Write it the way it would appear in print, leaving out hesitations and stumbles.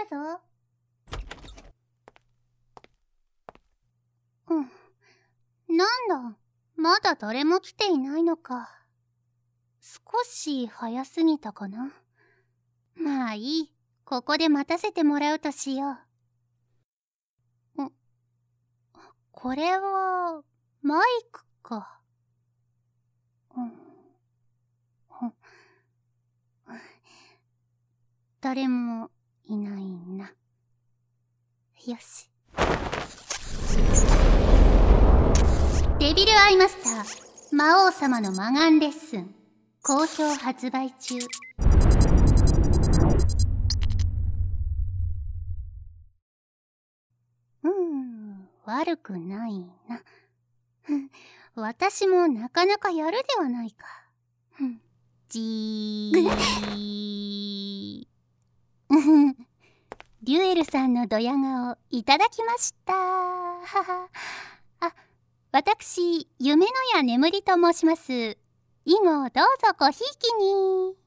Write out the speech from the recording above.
ぞ。なんだ、まだ誰も来ていないのか。少し早すぎたかな。まあいい、ここで待たせてもらうとしよう。これはマイクか。誰もいないな。よし。デビルアイマスター魔王様の魔眼レッスン好評発売中。悪くないな。私もなかなかやるではないか。じーリュエルさんのドヤ顔いただきました。私、夢の屋眠りと申します。以後どうぞごひいきに。